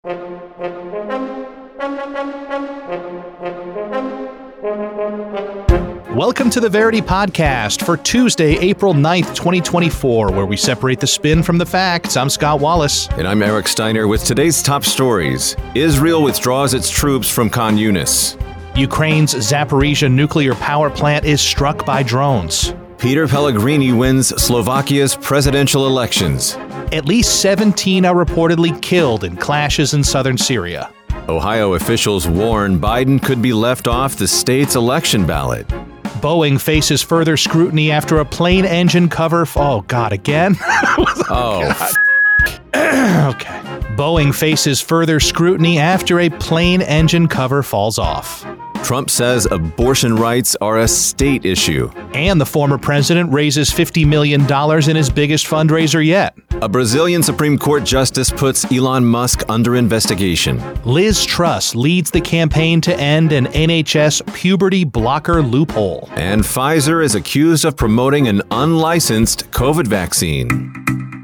Welcome to the Verity Podcast for Tuesday, April 9th, 2024, where we separate the spin from the facts. I'm Scott Wallace. And I'm Eric Steiner with today's top stories. Israel withdraws its troops from Khan Yunis. Ukraine's Zaporizhzhia nuclear power plant is struck by drones. Peter Pellegrini wins Slovakia's presidential elections. At least 17 are reportedly killed in clashes in southern Syria. Ohio officials warn Biden could be left off the state's election ballot. Boeing faces further scrutiny after a plane engine cover. Oh, God, again? Okay. Boeing faces further scrutiny after a plane engine cover falls off. Trump says abortion rights are a state issue. And the former president raises $50 million in his biggest fundraiser yet. A Brazilian Supreme Court justice puts Elon Musk under investigation. Liz Truss leads the campaign to end an NHS puberty blocker loophole. And Pfizer is accused of promoting an unlicensed COVID vaccine.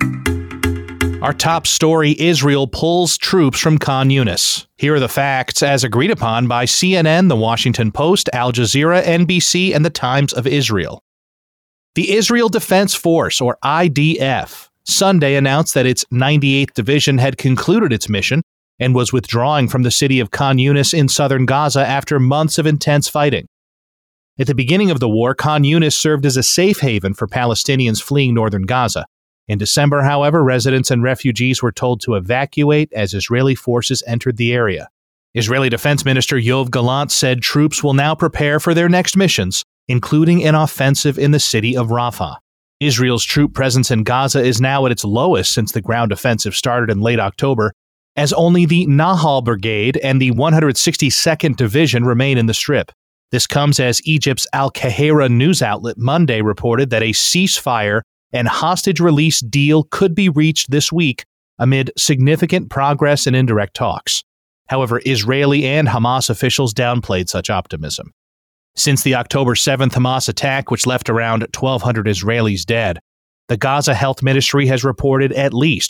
Our top story, Israel pulls troops from Khan Yunis. Here are the facts as agreed upon by CNN, The Washington Post, Al Jazeera, NBC, and The Times of Israel. The Israel Defense Force, or IDF, Sunday announced that its 98th Division had concluded its mission and was withdrawing from the city of Khan Yunis in southern Gaza after months of intense fighting. At the beginning of the war, Khan Yunis served as a safe haven for Palestinians fleeing northern Gaza. In December, however, residents and refugees were told to evacuate as Israeli forces entered the area. Israeli Defense Minister Yoav Gallant said troops will now prepare for their next missions, including an offensive in the city of Rafah. Israel's troop presence in Gaza is now at its lowest since the ground offensive started in late October, as only the Nahal Brigade and the 162nd Division remain in the Strip. This comes as Egypt's Al-Qahira news outlet Monday reported that a ceasefire and hostage release deal could be reached this week amid significant progress in indirect talks. However, Israeli and Hamas officials downplayed such optimism. Since the October 7th Hamas attack, which left around 1,200 Israelis dead, the Gaza Health Ministry has reported at least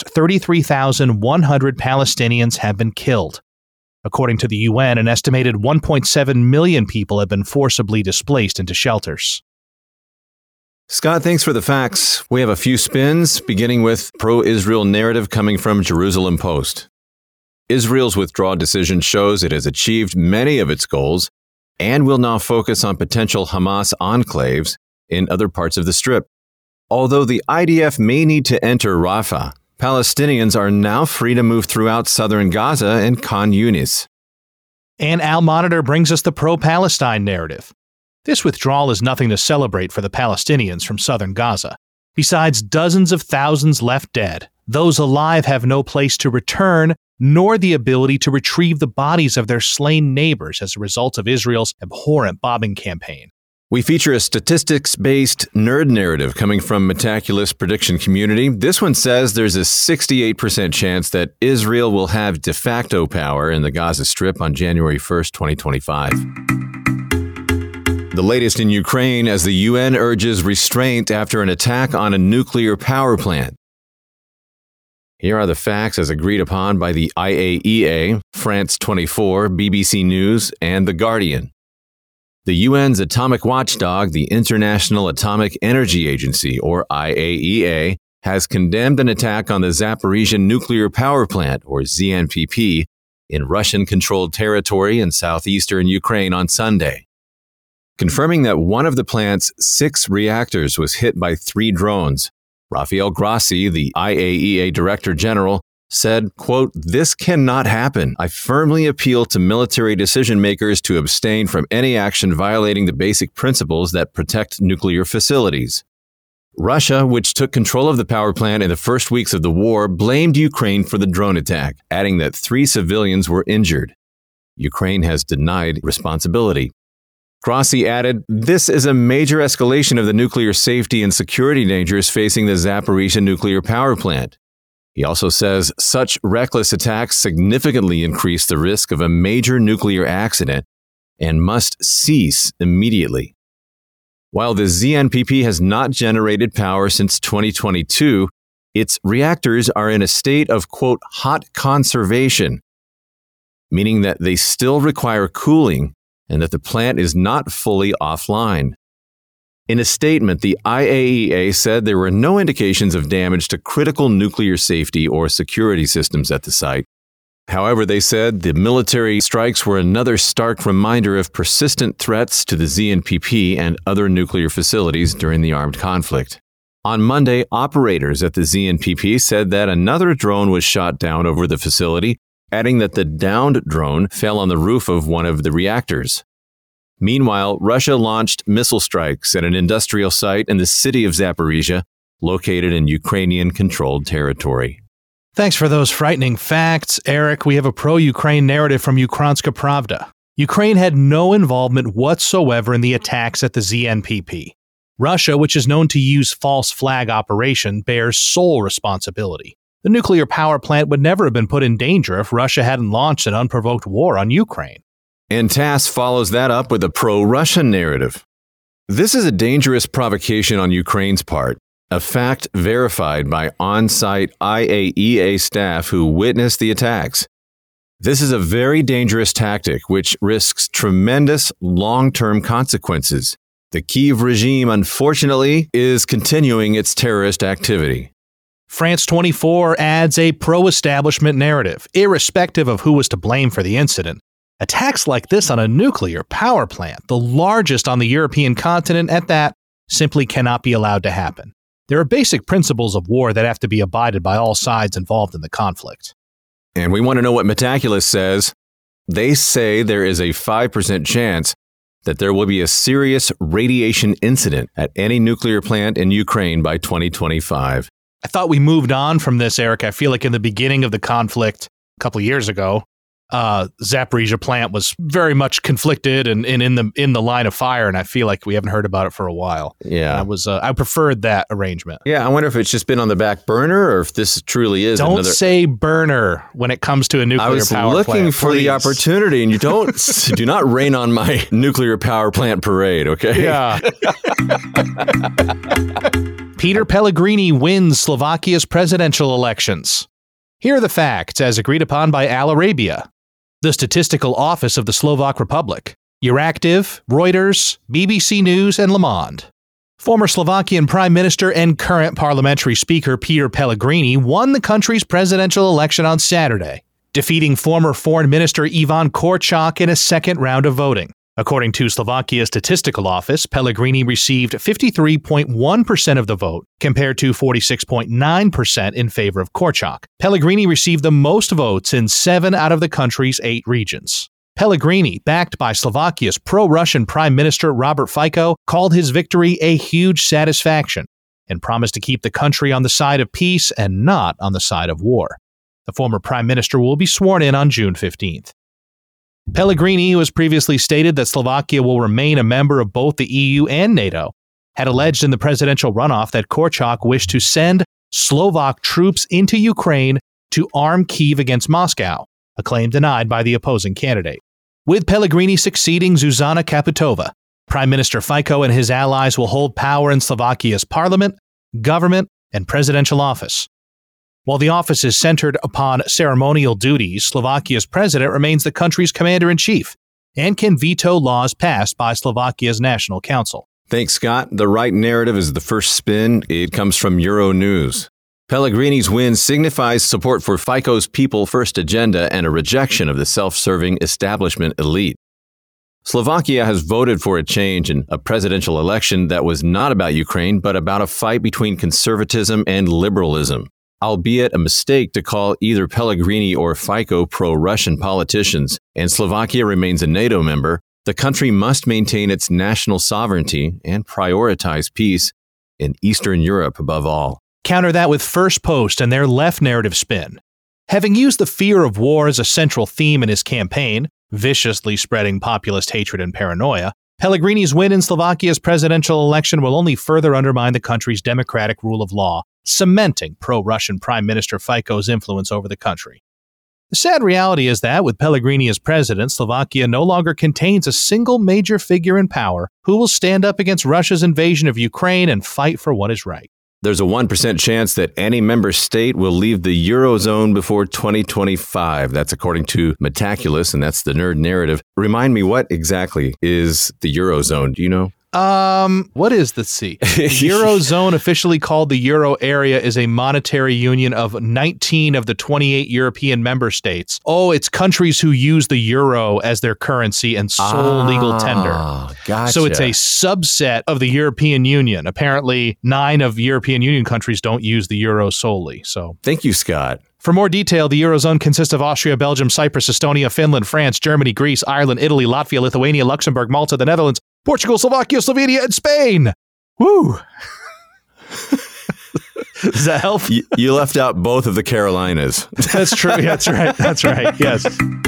33,100 Palestinians have been killed. According to the UN, an estimated 1.7 million people have been forcibly displaced into shelters. Scott, thanks for the facts. We have a few spins, beginning with pro-Israel narrative coming from Jerusalem Post. Israel's withdrawal decision shows it has achieved many of its goals and will now focus on potential Hamas enclaves in other parts of the Strip. Although the IDF may need to enter Rafah, Palestinians are now free to move throughout southern Gaza and Khan Yunis. And Al Monitor brings us the pro-Palestine narrative. This withdrawal is nothing to celebrate for the Palestinians from southern Gaza. Besides dozens of thousands left dead, those alive have no place to return, nor the ability to retrieve the bodies of their slain neighbors as a result of Israel's abhorrent bombing campaign. We feature a statistics-based nerd narrative coming from Metaculus Prediction Community. This one says there's a 68% chance that Israel will have de facto power in the Gaza Strip on January 1st, 2025. The latest in Ukraine as the UN urges restraint after an attack on a nuclear power plant. Here are the facts as agreed upon by the IAEA, France 24, BBC News, and The Guardian. The UN's atomic watchdog, the International Atomic Energy Agency, or IAEA, has condemned an attack on the Zaporizhzhia nuclear power plant, or ZNPP, in Russian-controlled territory in southeastern Ukraine on Sunday, confirming that one of the plant's 6 reactors was hit by 3 drones. Rafael Grossi, the IAEA Director General, said, quote, "This cannot happen. I firmly appeal to military decision makers to abstain from any action violating the basic principles that protect nuclear facilities." Russia, which took control of the power plant in the first weeks of the war, blamed Ukraine for the drone attack, adding that 3 civilians were injured. Ukraine has denied responsibility. Grossi added, "This is a major escalation of the nuclear safety and security dangers facing the Zaporizhzhia nuclear power plant." He also says such reckless attacks significantly increase the risk of a major nuclear accident and must cease immediately. While the ZNPP has not generated power since 2022, its reactors are in a state of, quote, hot conservation, meaning that they still require cooling and that the plant is not fully offline. In a statement, the IAEA said there were no indications of damage to critical nuclear safety or security systems at the site. However, they said the military strikes were another stark reminder of persistent threats to the ZNPP and other nuclear facilities during the armed conflict. On Monday, operators at the ZNPP said that another drone was shot down over the facility, adding that the downed drone fell on the roof of one of the reactors. Meanwhile, Russia launched missile strikes at an industrial site in the city of Zaporizhia, located in Ukrainian-controlled territory. Thanks for those frightening facts, Eric. We have a pro-Ukraine narrative from Ukrainska Pravda. Ukraine had no involvement whatsoever in the attacks at the ZNPP. Russia, which is known to use false flag operation, bears sole responsibility. The nuclear power plant would never have been put in danger if Russia hadn't launched an unprovoked war on Ukraine. And TASS follows that up with a pro-Russian narrative. This is a dangerous provocation on Ukraine's part, a fact verified by on-site IAEA staff who witnessed the attacks. This is a very dangerous tactic which risks tremendous long-term consequences. The Kyiv regime, unfortunately, is continuing its terrorist activity. France 24 adds a pro-establishment narrative, irrespective of who was to blame for the incident. Attacks like this on a nuclear power plant, the largest on the European continent at that, simply cannot be allowed to happen. There are basic principles of war that have to be abided by all sides involved in the conflict. And we want to know what Metaculus says. They say there is a 5% chance that there will be a serious radiation incident at any nuclear plant in Ukraine by 2025. I thought we moved on from this, Eric. I feel like in the beginning of the conflict a couple of years ago, Zaporizhia plant was very much conflicted and in the line of fire, and I feel like we haven't heard about it for a while. Yeah, I preferred that arrangement. Yeah, I wonder if it's just been on the back burner or if this truly is. Don't say burner when it comes to a nuclear power plant. I was looking for please. The opportunity, and you do not rain on my nuclear power plant parade. Okay? Yeah. Peter Pellegrini wins Slovakia's presidential elections. Here are the facts as agreed upon by Al Arabia, the statistical office of the Slovak Republic, Euractiv, Reuters, BBC News, and Le Monde. Former Slovakian Prime Minister and current parliamentary speaker Peter Pellegrini won the country's presidential election on Saturday, defeating former Foreign Minister Ivan Korčok in a second round of voting. According to Slovakia's statistical office, Pellegrini received 53.1% of the vote, compared to 46.9% in favor of Korčok. Pellegrini received the most votes in 7 out of the country's 8 regions. Pellegrini, backed by Slovakia's pro-Russian Prime Minister Robert Fico, called his victory a huge satisfaction and promised to keep the country on the side of peace and not on the side of war. The former Prime Minister will be sworn in on June 15th. Pellegrini, who has previously stated that Slovakia will remain a member of both the EU and NATO, had alleged in the presidential runoff that Korčok wished to send Slovak troops into Ukraine to arm Kyiv against Moscow, a claim denied by the opposing candidate. With Pellegrini succeeding Zuzana Kaputova, Prime Minister Fico and his allies will hold power in Slovakia's parliament, government, and presidential office. While the office is centered upon ceremonial duties, Slovakia's president remains the country's commander-in-chief and can veto laws passed by Slovakia's National Council. Thanks, Scott. The right narrative is the first spin. It comes from Euronews. Pellegrini's win signifies support for Fico's People First agenda and a rejection of the self-serving establishment elite. Slovakia has voted for a change in a presidential election that was not about Ukraine, but about a fight between conservatism and liberalism. Albeit a mistake to call either Pellegrini or Fico pro-Russian politicians, and Slovakia remains a NATO member, the country must maintain its national sovereignty and prioritize peace in Eastern Europe above all. Counter that with First Post and their left narrative spin. Having used the fear of war as a central theme in his campaign, viciously spreading populist hatred and paranoia, Pellegrini's win in Slovakia's presidential election will only further undermine the country's democratic rule of law, cementing pro-Russian Prime Minister Fico's influence over the country. The sad reality is that, with Pellegrini as president, Slovakia no longer contains a single major figure in power who will stand up against Russia's invasion of Ukraine and fight for what is right. There's a 1% chance that any member state will leave the Eurozone before 2025. That's according to Metaculus, and that's the nerd narrative. Remind me, what exactly is the Eurozone? Do you know? What is the C? Eurozone, officially called the Euro area, is a monetary union of 19 of the 28 European member states. Oh, it's countries who use the euro as their currency and sole legal tender. Gotcha. So it's a subset of the European Union. Apparently, 9 of European Union countries don't use the euro solely. So thank you, Scott. For more detail, the Eurozone consists of Austria, Belgium, Cyprus, Estonia, Finland, France, Germany, Greece, Ireland, Italy, Latvia, Lithuania, Luxembourg, Malta, the Netherlands, Portugal, Slovakia, Slovenia, and Spain. Woo! Does that help? You left out both of the Carolinas. That's true. That's right. That's right. Yes.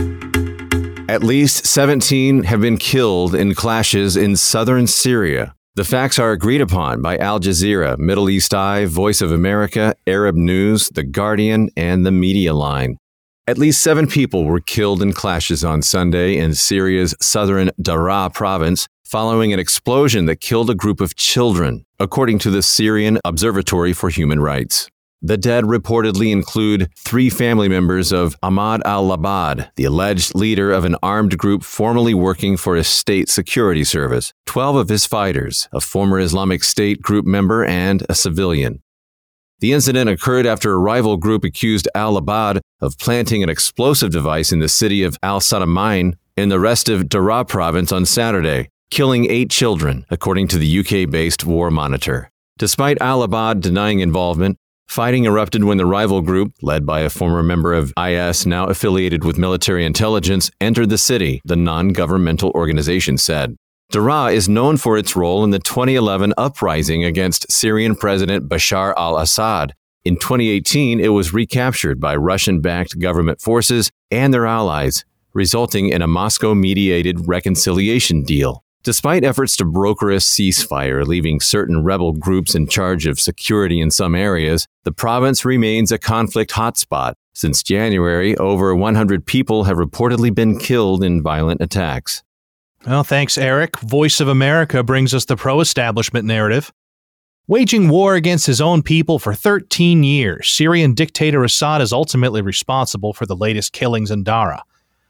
At least 17 have been killed in clashes in southern Syria. The facts are agreed upon by Al Jazeera, Middle East Eye, Voice of America, Arab News, The Guardian, and The Media Line. At least 7 people were killed in clashes on Sunday in Syria's southern Daraa province following an explosion that killed a group of children, according to the Syrian Observatory for Human Rights. The dead reportedly include 3 family members of Ahmad al-Labad, the alleged leader of an armed group formerly working for a state security service, 12 of his fighters, a former Islamic State group member, and a civilian. The incident occurred after a rival group accused al-Labad of planting an explosive device in the city of al-Sadamain in the rest of Daraa province on Saturday, killing 8 children, according to the UK-based War Monitor. Despite al-Labad denying involvement, fighting erupted when the rival group, led by a former member of IS now affiliated with military intelligence, entered the city, the non-governmental organization said. Daraa is known for its role in the 2011 uprising against Syrian President Bashar al-Assad. In 2018, it was recaptured by Russian-backed government forces and their allies, resulting in a Moscow-mediated reconciliation deal. Despite efforts to broker a ceasefire, leaving certain rebel groups in charge of security in some areas, the province remains a conflict hotspot. Since January, over 100 people have reportedly been killed in violent attacks. Well, thanks, Eric. Voice of America brings us the pro-establishment narrative. Waging war against his own people for 13 years, Syrian dictator Assad is ultimately responsible for the latest killings in Daraa.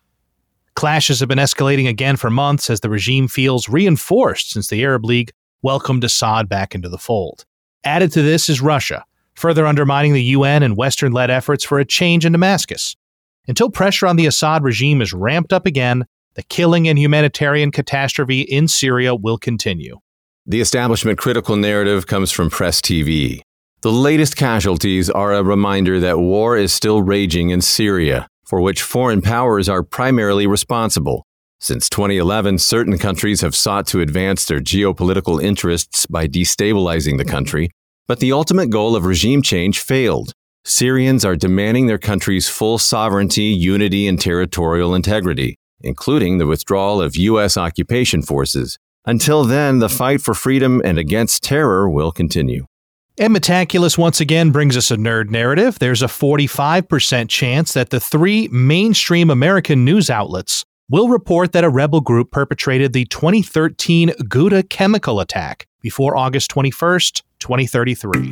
Clashes have been escalating again for months as the regime feels reinforced since the Arab League welcomed Assad back into the fold. Added to this is Russia, further undermining the UN and Western-led efforts for a change in Damascus. Until pressure on the Assad regime is ramped up again, the killing and humanitarian catastrophe in Syria will continue. The establishment critical narrative comes from Press TV. The latest casualties are a reminder that war is still raging in Syria, for which foreign powers are primarily responsible. Since 2011, certain countries have sought to advance their geopolitical interests by destabilizing the country, but the ultimate goal of regime change failed. Syrians are demanding their country's full sovereignty, unity, and territorial integrity, including the withdrawal of U.S. occupation forces. Until then, the fight for freedom and against terror will continue. And Metaculus once again brings us a nerd narrative. There's a 45% chance that the 3 mainstream American news outlets will report that a rebel group perpetrated the 2013 Ghouta chemical attack before August 21st, 2033.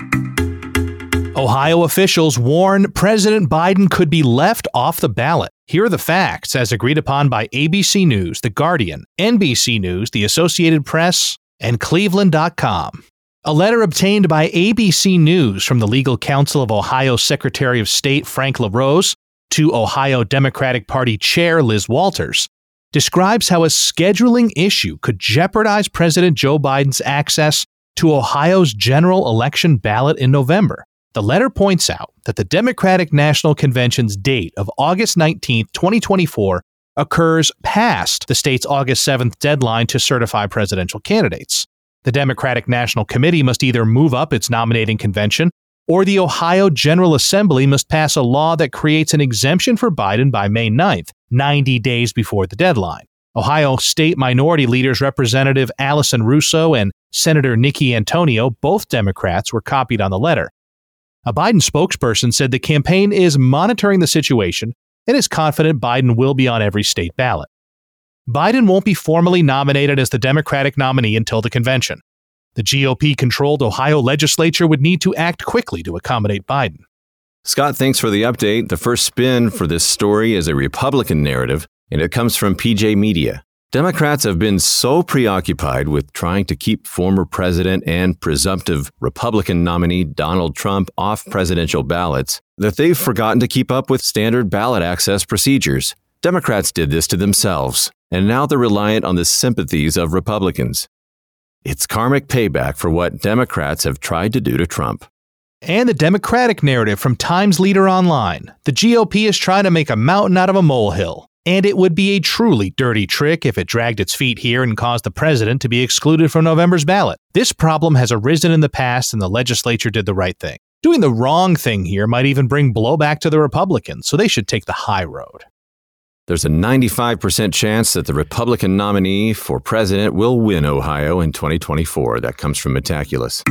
Ohio officials warn President Biden could be left off the ballot. Here are the facts as agreed upon by ABC News, The Guardian, NBC News, The Associated Press, and Cleveland.com. A letter obtained by ABC News from the legal counsel of Ohio Secretary of State Frank LaRose to Ohio Democratic Party Chair Liz Walters describes how a scheduling issue could jeopardize President Joe Biden's access to Ohio's general election ballot in November. The letter points out that the Democratic National Convention's date of August 19, 2024, occurs past the state's August 7th deadline to certify presidential candidates. The Democratic National Committee must either move up its nominating convention, or the Ohio General Assembly must pass a law that creates an exemption for Biden by May 9th, 90 days before the deadline. Ohio State Minority Leaders Representative Allison Russo and Senator Nikki Antonio, both Democrats, were copied on the letter. A Biden spokesperson said the campaign is monitoring the situation and is confident Biden will be on every state ballot. Biden won't be formally nominated as the Democratic nominee until the convention. The GOP-controlled Ohio legislature would need to act quickly to accommodate Biden. Scott, thanks for the update. The first spin for this story is a Republican narrative, and it comes from PJ Media. Democrats have been so preoccupied with trying to keep former president and presumptive Republican nominee Donald Trump off presidential ballots that they've forgotten to keep up with standard ballot access procedures. Democrats did this to themselves, and now they're reliant on the sympathies of Republicans. It's karmic payback for what Democrats have tried to do to Trump. And the Democratic narrative from Times Leader Online. The GOP is trying to make a mountain out of a molehill. And it would be a truly dirty trick if it dragged its feet here and caused the president to be excluded from November's ballot. This problem has arisen in the past, and the legislature did the right thing. Doing the wrong thing here might even bring blowback to the Republicans, so they should take the high road. There's a 95% chance that the Republican nominee for president will win Ohio in 2024. That comes from Metaculus.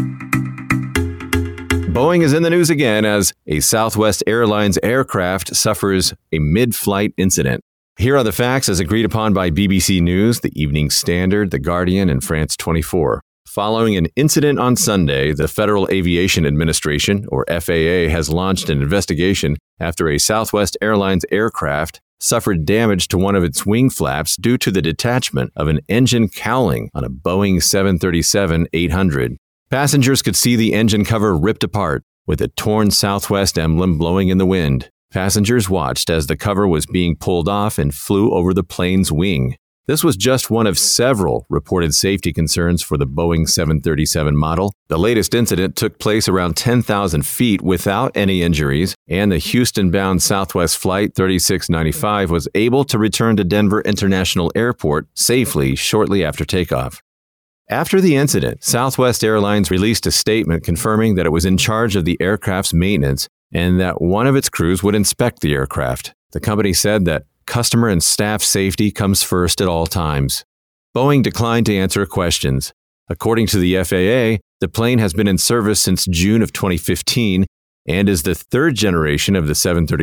Boeing is in the news again as a Southwest Airlines aircraft suffers a mid-flight incident. Here are the facts as agreed upon by BBC News, The Evening Standard, The Guardian, and France 24. Following an incident on Sunday, the Federal Aviation Administration, or FAA, has launched an investigation after a Southwest Airlines aircraft suffered damage to one of its wing flaps due to the detachment of an engine cowling on a Boeing 737-800. Passengers could see the engine cover ripped apart, with a torn Southwest emblem blowing in the wind. Passengers watched as the cover was being pulled off and flew over the plane's wing. This was just one of several reported safety concerns for the Boeing 737 model. The latest incident took place around 10,000 feet without any injuries, and the Houston-bound Southwest Flight 3695 was able to return to Denver International Airport safely shortly after takeoff. After the incident, Southwest Airlines released a statement confirming that it was in charge of the aircraft's maintenance and that one of its crews would inspect the aircraft. The company said that customer and staff safety comes first at all times. Boeing declined to answer questions. According to the FAA, the plane has been in service since June of 2015 and is the third generation of the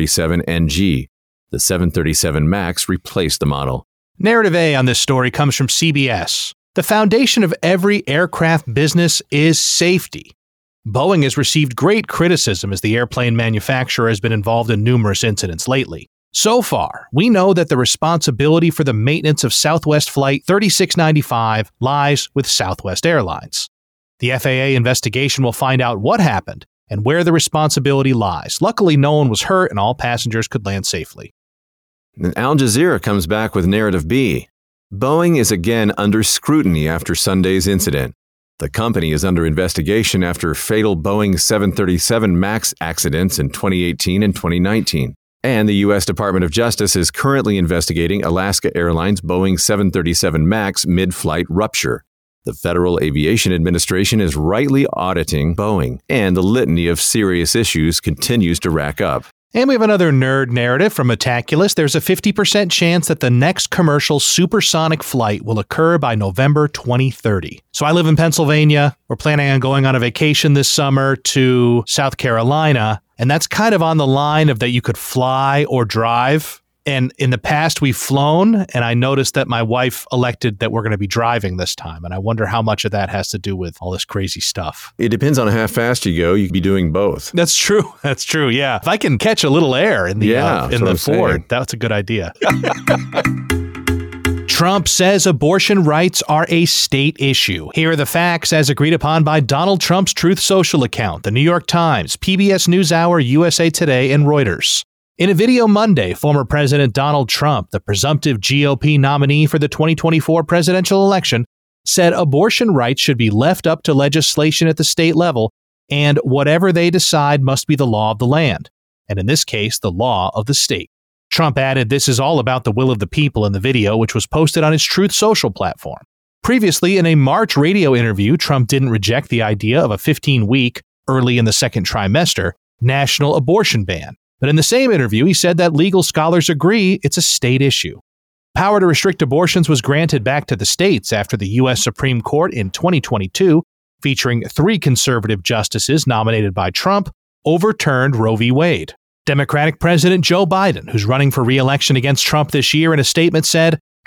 737NG. The 737 MAX replaced the model. Narrative A on this story comes from CBS. The foundation of every aircraft business is safety. Boeing has received great criticism as the airplane manufacturer has been involved in numerous incidents lately. So far, we know that the responsibility for the maintenance of Southwest Flight 3695 lies with Southwest Airlines. The FAA investigation will find out what happened and where the responsibility lies. Luckily, no one was hurt and all passengers could land safely. And Al Jazeera comes back with narrative B. Boeing is again under scrutiny after Sunday's incident. The company is under investigation after fatal Boeing 737 MAX accidents in 2018 and 2019. And the U.S. Department of Justice is currently investigating Alaska Airlines Boeing 737 MAX mid-flight rupture. The Federal Aviation Administration is rightly auditing Boeing, and the litany of serious issues continues to rack up. And we have another nerd narrative from Metaculus. There's a 50% chance that the next commercial supersonic flight will occur by November 2030. So I live in Pennsylvania. We're planning on going on a vacation this summer to South Carolina. And that's kind of on the line of that you could fly or drive. And in the past, we've flown, and I noticed that my wife elected that we're going to be driving this time. And I wonder how much of that has to do with all this crazy stuff. It depends on how fast you go. You could be doing both. That's true. That's true. Yeah. If I can catch a little air in the Ford, that's a good idea. Trump says abortion rights are a state issue. Here are the facts as agreed upon by Donald Trump's Truth Social account, The New York Times, PBS NewsHour, USA Today, and Reuters. In a video Monday, former President Donald Trump, the presumptive GOP nominee for the 2024 presidential election, said abortion rights should be left up to legislation at the state level, and whatever they decide must be the law of the land, and in this case, the law of the state. Trump added this is all about the will of the people in the video, which was posted on his Truth Social platform. Previously, in a March radio interview, Trump didn't reject the idea of a 15-week, early in the second trimester, national abortion ban. But in the same interview, he said that legal scholars agree it's a state issue. Power to restrict abortions was granted back to the states after the U.S. Supreme Court in 2022, featuring 3 conservative justices nominated by Trump, overturned Roe v. Wade. Democratic President Joe Biden, who's running for re-election against Trump this year, in a statement said,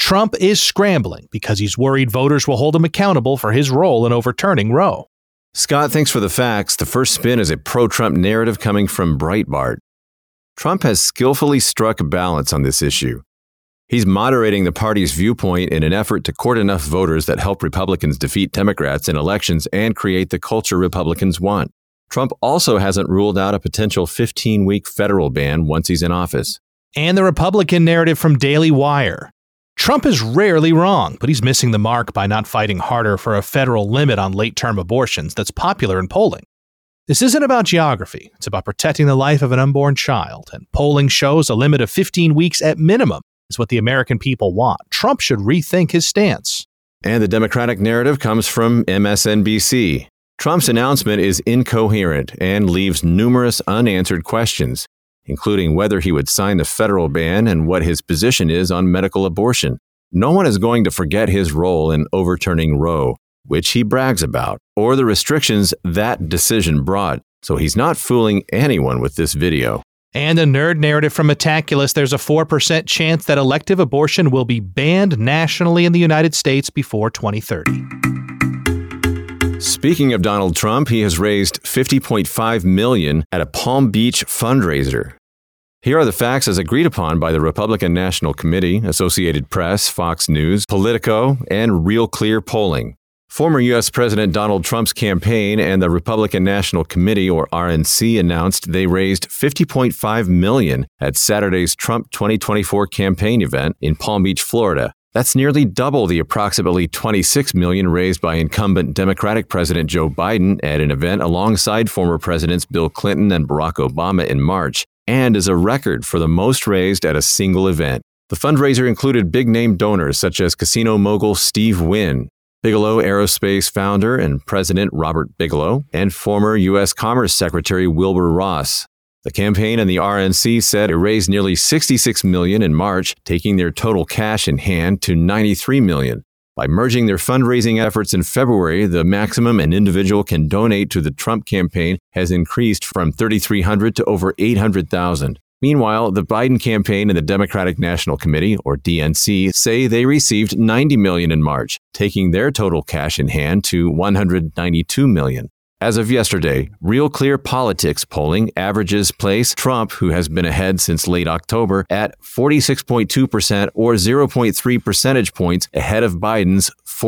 Trump is scrambling because he's worried voters will hold him accountable for his role in overturning Roe. Scott, thanks for the facts. The first spin is a pro-Trump narrative coming from Breitbart. Trump has skillfully struck a balance on this issue. He's moderating the party's viewpoint in an effort to court enough voters that help Republicans defeat Democrats in elections and create the culture Republicans want. Trump also hasn't ruled out a potential 15-week federal ban once he's in office. And the Republican narrative from Daily Wire. Trump is rarely wrong, but he's missing the mark by not fighting harder for a federal limit on late-term abortions that's popular in polling. This isn't about geography. It's about protecting the life of an unborn child, and polling shows a limit of 15 weeks at minimum is what the American people want. Trump should rethink his stance. And the Democratic narrative comes from MSNBC. Trump's announcement is incoherent and leaves numerous unanswered questions, including whether he would sign the federal ban and what his position is on medical abortion. No one is going to forget his role in overturning Roe, which he brags about, or the restrictions that decision brought, so he's not fooling anyone with this video. And a nerd narrative from Metaculus, there's a 4% chance that elective abortion will be banned nationally in the United States before 2030. Speaking of Donald Trump, he has raised $50.5 million at a Palm Beach fundraiser. Here are the facts as agreed upon by the Republican National Committee, Associated Press, Fox News, Politico, and Real Clear Polling. Former U.S. President Donald Trump's campaign and the Republican National Committee, or RNC, announced they raised $50.5 million at Saturday's Trump 2024 campaign event in Palm Beach, Florida. That's nearly double the approximately $26 million raised by incumbent Democratic President Joe Biden at an event alongside former Presidents Bill Clinton and Barack Obama in March, and is a record for the most raised at a single event. The fundraiser included big-name donors such as casino mogul Steve Wynn, Bigelow Aerospace founder and President Robert Bigelow, and former U.S. Commerce Secretary Wilbur Ross. The campaign and the RNC said it raised nearly $66 million in March, taking their total cash in hand to $93 million. By merging their fundraising efforts in February, the maximum an individual can donate to the Trump campaign has increased from $3,300 to over $800,000. Meanwhile, the Biden campaign and the Democratic National Committee, or DNC, say they received $90 million in March, taking their total cash in hand to $192 million. As of yesterday, Real Clear Politics polling averages place Trump, who has been ahead since late October, at 46.2% or 0.3 percentage points ahead of Biden's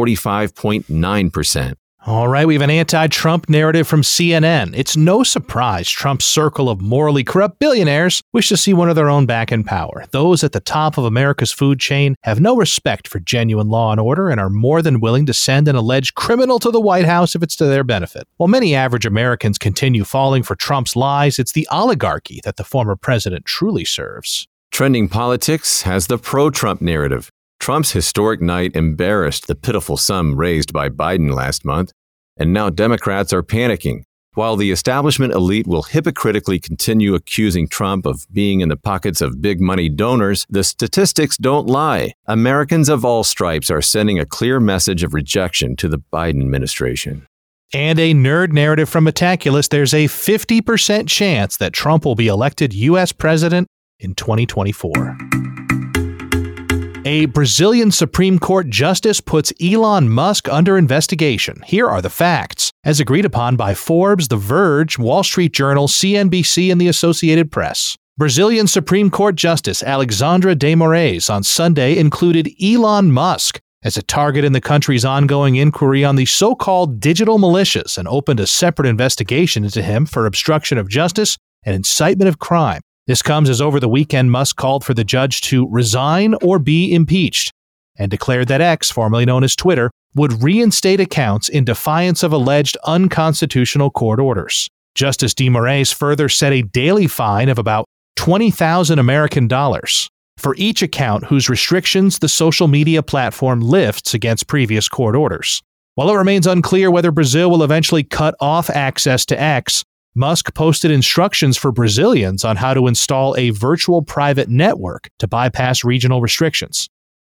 45.9%. All right, we have an anti-Trump narrative from CNN. It's no surprise Trump's circle of morally corrupt billionaires wish to see one of their own back in power. Those at the top of America's food chain have no respect for genuine law and order and are more than willing to send an alleged criminal to the White House if it's to their benefit. While many average Americans continue falling for Trump's lies, it's the oligarchy that the former president truly serves. Trending Politics has the pro-Trump narrative. Trump's historic night embarrassed the pitiful sum raised by Biden last month, and now Democrats are panicking. While the establishment elite will hypocritically continue accusing Trump of being in the pockets of big money donors, the statistics don't lie. Americans of all stripes are sending a clear message of rejection to the Biden administration. And a nerd narrative from Metaculus, there's a 50% chance that Trump will be elected U.S. president in 2024. A Brazilian Supreme Court justice puts Elon Musk under investigation. Here are the facts, as agreed upon by Forbes, The Verge, Wall Street Journal, CNBC, and the Associated Press. Brazilian Supreme Court Justice Alexandra de Moraes on Sunday included Elon Musk as a target in the country's ongoing inquiry on the so-called digital militias and opened a separate investigation into him for obstruction of justice and incitement of crime. This comes as over the weekend Musk called for the judge to resign or be impeached and declared that X, formerly known as Twitter, would reinstate accounts in defiance of alleged unconstitutional court orders. Justice de Moraes further set a daily fine of about 20,000 American dollars for each account whose restrictions the social media platform lifts against previous court orders. While it remains unclear whether Brazil will eventually cut off access to X, Musk posted instructions for Brazilians on how to install a virtual private network to bypass regional restrictions.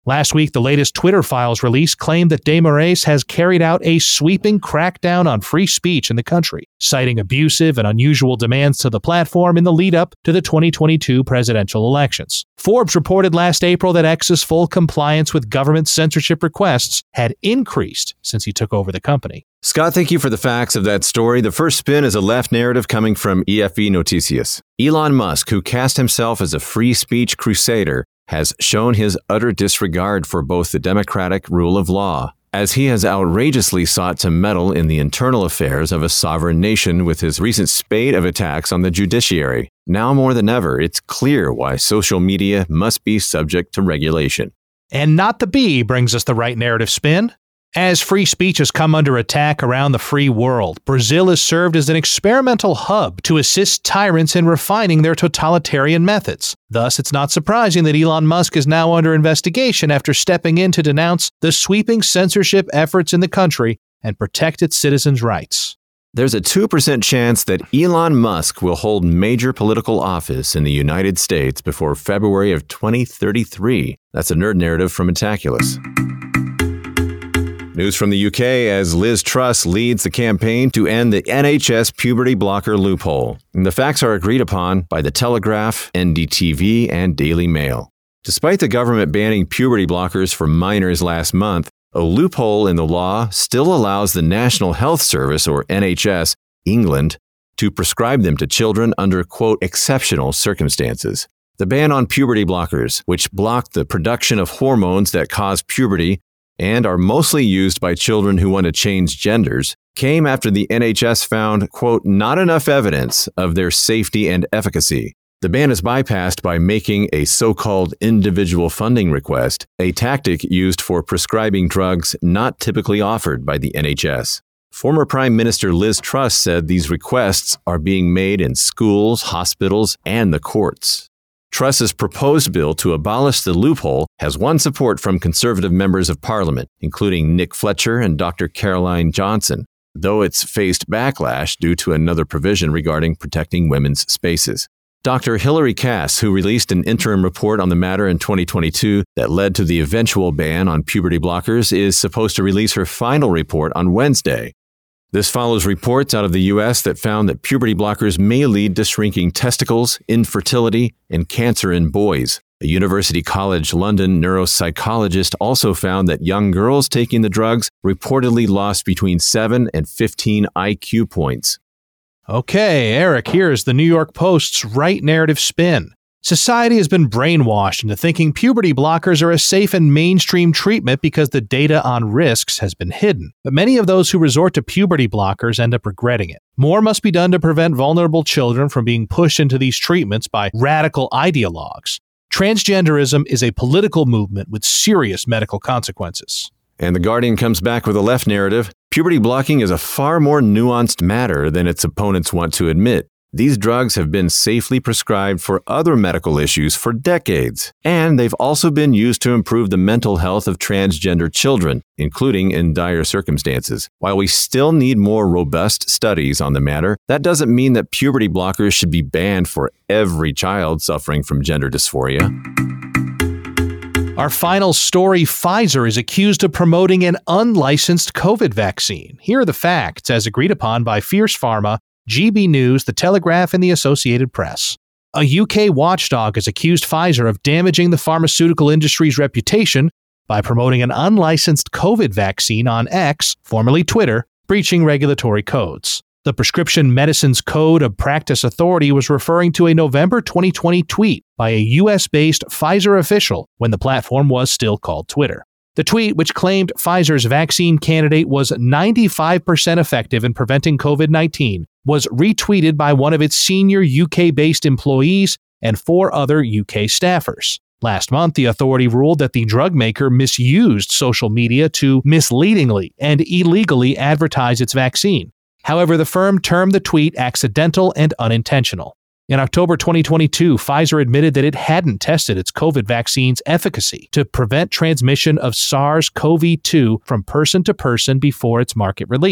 Last week, the latest Twitter files release claimed that Desmarais has carried out a sweeping crackdown on free speech in the country, citing abusive and unusual demands to the platform in the lead-up to the 2022 presidential elections. Forbes reported last April that X's full compliance with government censorship requests had increased since he took over the company. Scott, thank you for the facts of that story. The first spin is a left narrative coming from EFE Noticias. Elon Musk, who cast himself as a free speech crusader, has shown his utter disregard for both the democratic rule of law, as he has outrageously sought to meddle in the internal affairs of a sovereign nation with his recent spate of attacks on the judiciary. Now more than ever, it's clear why social media must be subject to regulation. And Not the Bee brings us the right narrative spin. As free speech has come under attack around the free world, Brazil has served as an experimental hub to assist tyrants in refining their totalitarian methods. Thus, it's not surprising that Elon Musk is now under investigation after stepping in to denounce the sweeping censorship efforts in the country and protect its citizens' rights. There's a 2% chance that Elon Musk will hold major political office in the United States before February of 2033. That's a nerd narrative from Metaculus. News from the UK as Liz Truss leads the campaign to end the NHS puberty blocker loophole. And the facts are agreed upon by The Telegraph, NDTV, and Daily Mail. Despite the government banning puberty blockers for minors last month, a loophole in the law still allows the National Health Service, or NHS, England, to prescribe them to children under, quote, exceptional circumstances. The ban on puberty blockers, which block the production of hormones that cause puberty, and are mostly used by children who want to change genders, came after the NHS found, quote, not enough evidence of their safety and efficacy. The ban is bypassed by making a so-called individual funding request, a tactic used for prescribing drugs not typically offered by the NHS. Former Prime Minister Liz Truss said these requests are being made in schools, hospitals, and the courts. Truss's proposed bill to abolish the loophole has won support from Conservative members of Parliament, including Nick Fletcher and Dr. Caroline Johnson, though it's faced backlash due to another provision regarding protecting women's spaces. Dr. Hilary Cass, who released an interim report on the matter in 2022 that led to the eventual ban on puberty blockers, is supposed to release her final report on Wednesday. This follows reports out of the U.S. that found that puberty blockers may lead to shrinking testicles, infertility, and cancer in boys. A University College London neuropsychologist also found that young girls taking the drugs reportedly lost between 7 and 15 IQ points. Okay, Eric, here's the New York Post's right narrative spin. Society has been brainwashed into thinking puberty blockers are a safe and mainstream treatment because the data on risks has been hidden. But many of those who resort to puberty blockers end up regretting it. More must be done to prevent vulnerable children from being pushed into these treatments by radical ideologues. Transgenderism is a political movement with serious medical consequences. And The Guardian comes back with a left narrative. Puberty blocking is a far more nuanced matter than its opponents want to admit. These drugs have been safely prescribed for other medical issues for decades, and they've also been used to improve the mental health of transgender children, including in dire circumstances. While we still need more robust studies on the matter, that doesn't mean that puberty blockers should be banned for every child suffering from gender dysphoria. Our final story, Pfizer is accused of promoting an unlicensed COVID vaccine. Here are the facts as agreed upon by Fierce Pharma, GB News, The Telegraph, and the Associated Press. A UK watchdog has accused Pfizer of damaging the pharmaceutical industry's reputation by promoting an unlicensed COVID vaccine on X, formerly Twitter, breaching regulatory codes. The Prescription Medicines Code of Practice Authority was referring to a November 2020 tweet by a US-based Pfizer official when the platform was still called Twitter. The tweet, which claimed Pfizer's vaccine candidate was 95% effective in preventing COVID-19, was retweeted by one of its senior UK-based employees and 4 other UK staffers. Last month, the authority ruled that the drug maker misused social media to misleadingly and illegally advertise its vaccine. However, the firm termed the tweet accidental and unintentional. In October 2022, Pfizer admitted that it hadn't tested its COVID vaccine's efficacy to prevent transmission of SARS-CoV-2 from person to person before its market release.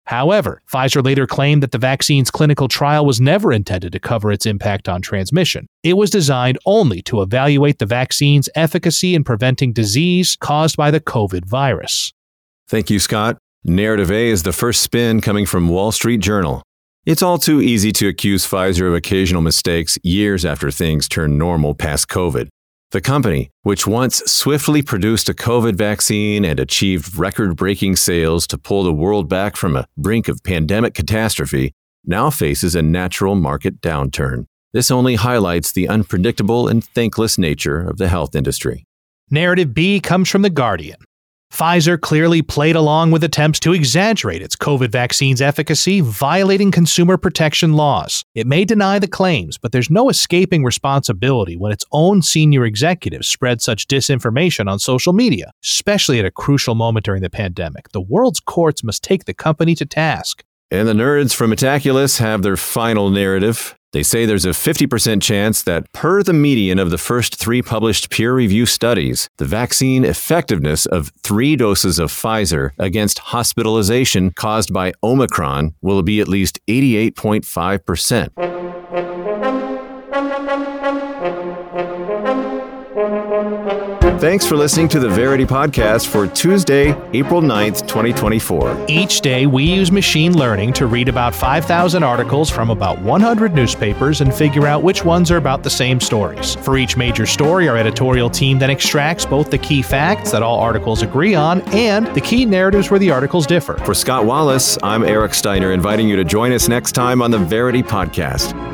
However, Pfizer later claimed that the vaccine's clinical trial was never intended to cover its impact on transmission. It was designed only to evaluate the vaccine's efficacy in preventing disease caused by the COVID virus. Thank you, Scott. Narrative A is the first spin coming from Wall Street Journal. It's all too easy to accuse Pfizer of occasional mistakes years after things turn normal past COVID. The company, which once swiftly produced a COVID vaccine and achieved record-breaking sales to pull the world back from a brink of pandemic catastrophe, now faces a natural market downturn. This only highlights the unpredictable and thankless nature of the health industry. Narrative B comes from The Guardian. Pfizer clearly played along with attempts to exaggerate its COVID vaccine's efficacy, violating consumer protection laws. It may deny the claims, but there's no escaping responsibility when its own senior executives spread such disinformation on social media, especially at a crucial moment during the pandemic. The world's courts must take the company to task. And the nerds from Metaculus have their final narrative. They say there's a 50% chance that, per the median of the first 3 published peer-reviewed studies, the vaccine effectiveness of 3 doses of Pfizer against hospitalization caused by Omicron will be at least 88.5%. Thanks for listening to the Verity Podcast for Tuesday, April 9th, 2024. Each day, we use machine learning to read about 5,000 articles from about 100 newspapers and figure out which ones are about the same stories. For each major story, our editorial team then extracts both the key facts that all articles agree on and the key narratives where the articles differ. For Scott Wallace, I'm Eric Steiner, inviting you to join us next time on the Verity Podcast.